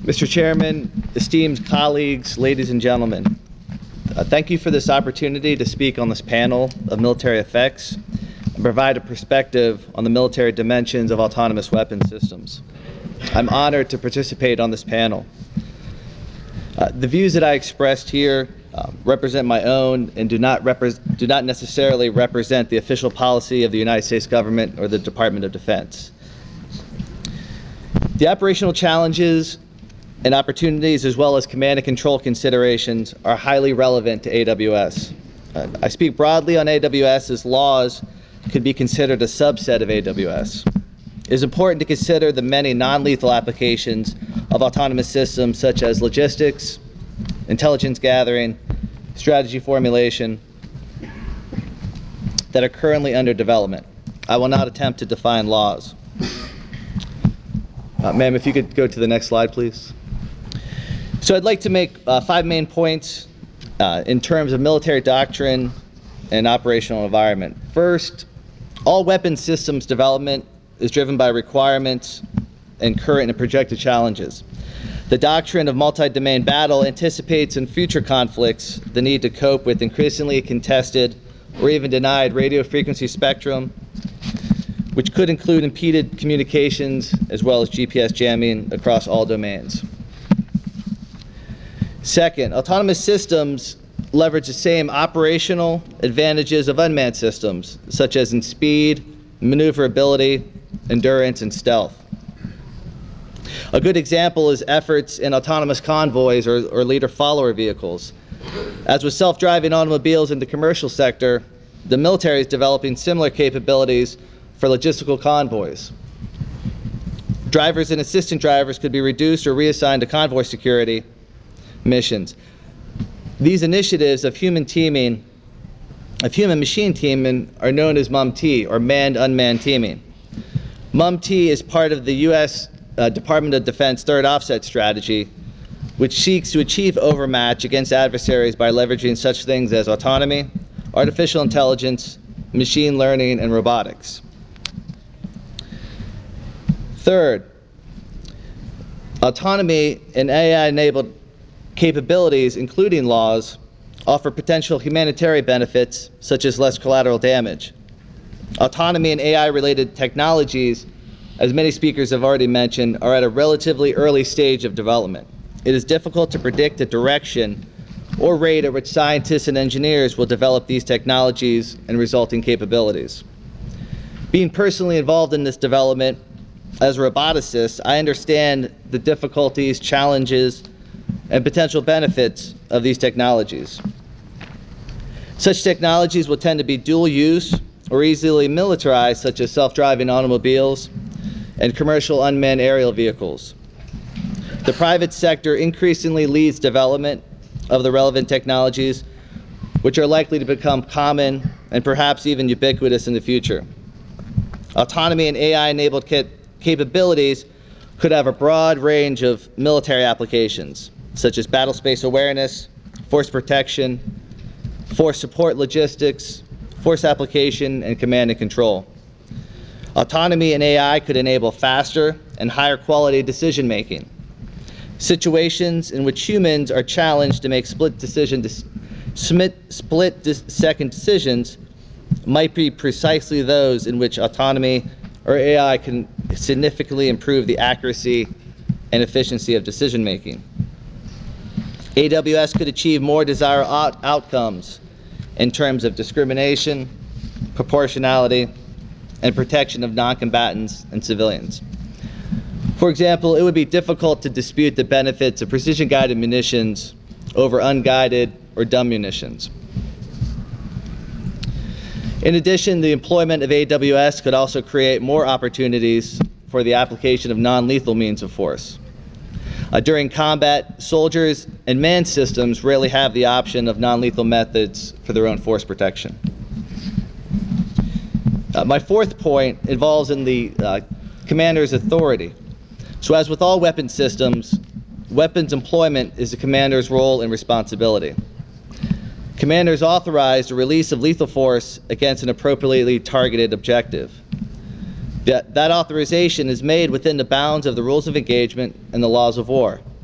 Mr. Chairman, esteemed colleagues, ladies and gentlemen, thank you for this opportunity to speak on this panel of military effects and provide a perspective on the military dimensions of autonomous weapon systems. I'm honored to participate on this panel. The views that I expressed here represent my own and do not necessarily represent the official policy of the United States government or the Department of Defense. The operational challenges and opportunities, as well as command and control considerations, are highly relevant to AWS. I speak broadly on AWS as laws could be considered a subset of AWS. It is important to consider the many non-lethal applications of autonomous systems such as logistics, intelligence gathering, strategy formulation that are currently under development. I will not attempt to define laws. Ma'am, if you could go to the next slide, please. So I'd like to make 5 main points in terms of military doctrine and operational environment. First, all weapon systems development is driven by requirements and current and projected challenges. The doctrine of multi-domain battle anticipates in future conflicts the need to cope with increasingly contested or even denied radio frequency spectrum, which could include impeded communications as well as GPS jamming across all domains. Second, autonomous systems leverage the same operational advantages of unmanned systems, such as in speed, maneuverability, endurance, and stealth. A good example is efforts in autonomous convoys or leader-follower vehicles. As with self-driving automobiles in the commercial sector, the military is developing similar capabilities for logistical convoys. Drivers and assistant drivers could be reduced or reassigned to convoy security missions. These initiatives of human machine teaming are known as MUM-T, or manned-unmanned teaming. MUM-T is part of the U.S. Department of Defense Third Offset Strategy, which seeks to achieve overmatch against adversaries by leveraging such things as autonomy, artificial intelligence, machine learning, and robotics. Third, autonomy and AI-enabled capabilities, including laws, offer potential humanitarian benefits such as less collateral damage. Autonomy and AI-related technologies, as many speakers have already mentioned, are at a relatively early stage of development. It is difficult to predict the direction or rate at which scientists and engineers will develop these technologies and resulting capabilities. Being personally involved in this development as a roboticist, I understand the difficulties, challenges, and potential benefits of these technologies. Such technologies will tend to be dual use or easily militarized, such as self-driving automobiles and commercial unmanned aerial vehicles. The private sector increasingly leads development of the relevant technologies, which are likely to become common and perhaps even ubiquitous in the future. Autonomy and AI-enabled capabilities could have a broad range of military applications, such as battle space awareness, force protection, force support logistics, force application, and command and control. Autonomy and AI could enable faster and higher quality decision making. Situations in which humans are challenged to make split-second decisions might be precisely those in which autonomy or AI can significantly improve the accuracy and efficiency of decision making. AWS could achieve more desired outcomes in terms of discrimination, proportionality, and protection of non-combatants and civilians. For example, it would be difficult to dispute the benefits of precision-guided munitions over unguided or dumb munitions. In addition, the employment of AWS could also create more opportunities for the application of non-lethal means of force. During combat, soldiers and manned systems rarely have the option of non-lethal methods for their own force protection. My fourth point involves in the commander's authority. So as with all weapon systems, weapons employment is the commander's role and responsibility. Commanders authorize the release of lethal force against an appropriately targeted objective. That authorization is made within the bounds of the rules of engagement and the laws of war.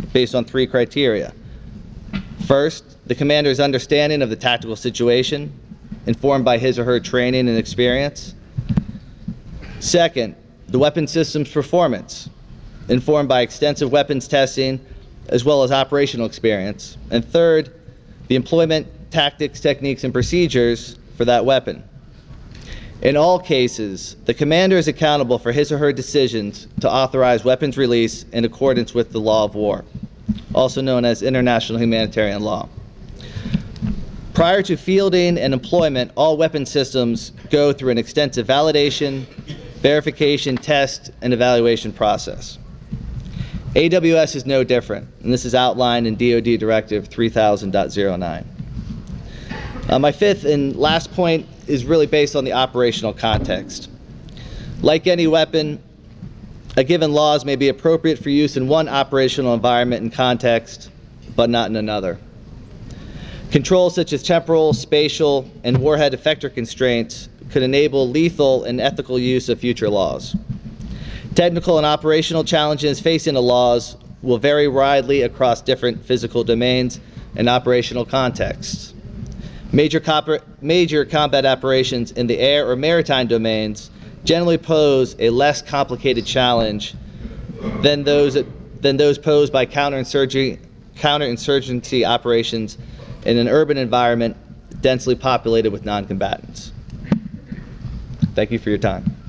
based on 3 criteria. First, the commander's understanding of the tactical situation, informed by his or her training and experience. Second, the weapon system's performance, informed by extensive weapons testing as well as operational experience. And third, the employment, tactics, techniques, and procedures for that weapon. In all cases, the commander is accountable for his or her decisions to authorize weapons release in accordance with the law of war, also known as international humanitarian law. Prior to fielding and employment, all weapon systems go through an extensive validation, verification, test, and evaluation process. AWS is no different, and this is outlined in DoD Directive 3000.09. My fifth and last point is really based on the operational context. Like any weapon, a given laws may be appropriate for use in one operational environment and context, but not in another. Controls such as temporal, spatial, and warhead effector constraints could enable lethal and ethical use of future laws. Technical and operational challenges facing the laws will vary widely across different physical domains and operational contexts. Major combat operations in the air or maritime domains generally pose a less complicated challenge than those posed by counterinsurgency operations in an urban environment densely populated with non-combatants. Thank you for your time.